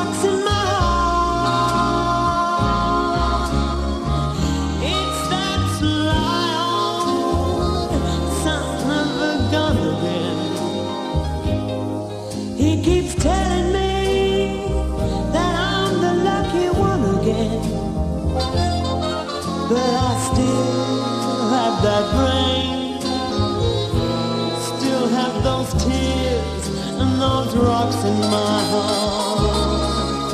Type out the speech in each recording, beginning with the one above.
rocks in my heart. It's that sly old son of a gun again. He keeps telling me that I'm the lucky one again, but I still have that brain, still have those tears and those rocks in my heart.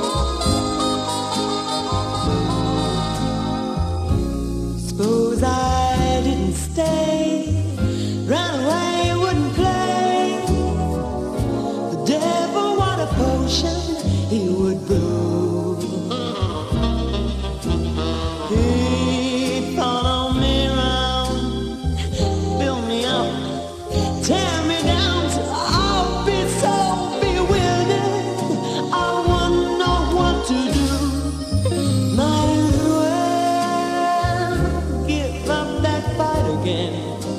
Suppose I didn't stay, ran away, wouldn't play. The devil, what a potion he would brew. He follow me around, build me up, tear me down till I'll be so bewildered I wouldn't know what to do. Might as well give up that fight again.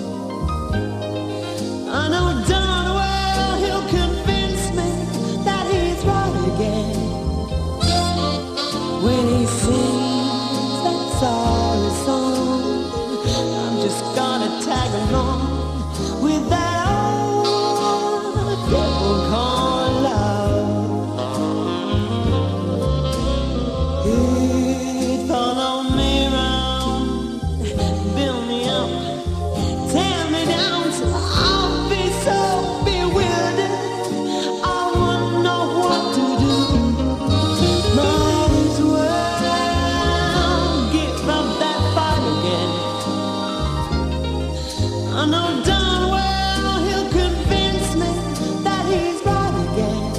I know darn well he'll convince me that he's right again when he sings that sorry song. I'm just gonna tag along with that old devil called love. He'd follow me around, build me up, tear me down till I'll be so bewildered I wouldn't know what to do. Might as well give up that fight again. I know darn well he'll convince me that he's right again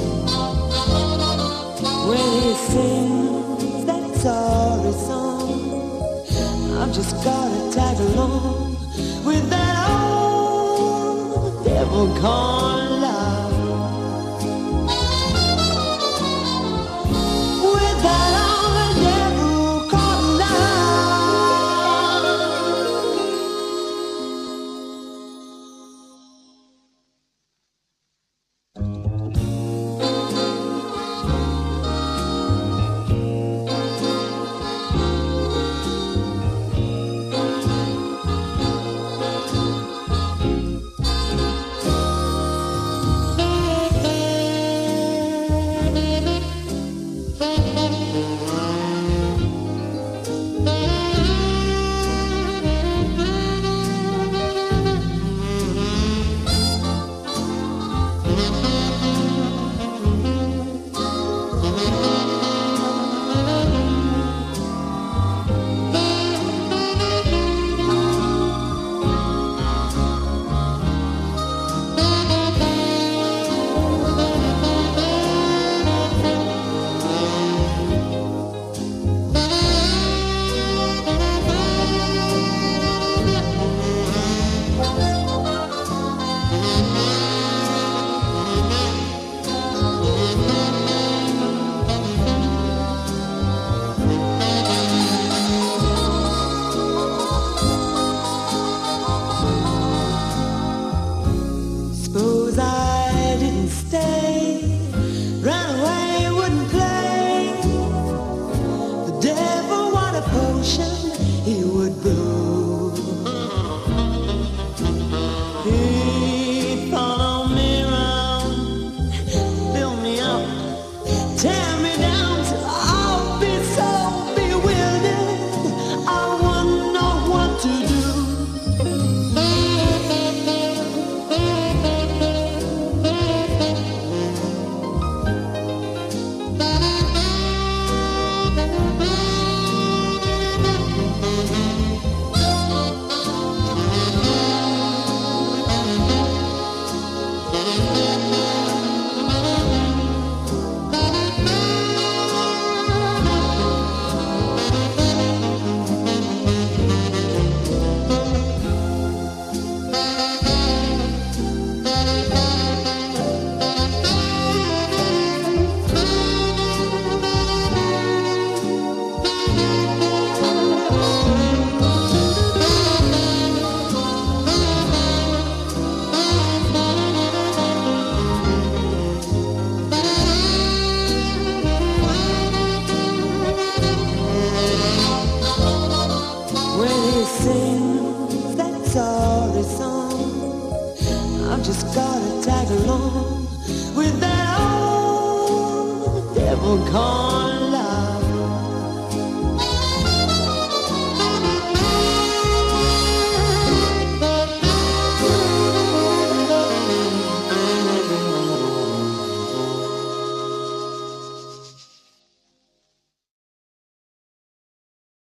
when he sings that sorry song. I've just gotta tag along with that old devil called love. With that old devil called love. just gotta tag along with that old devil corn.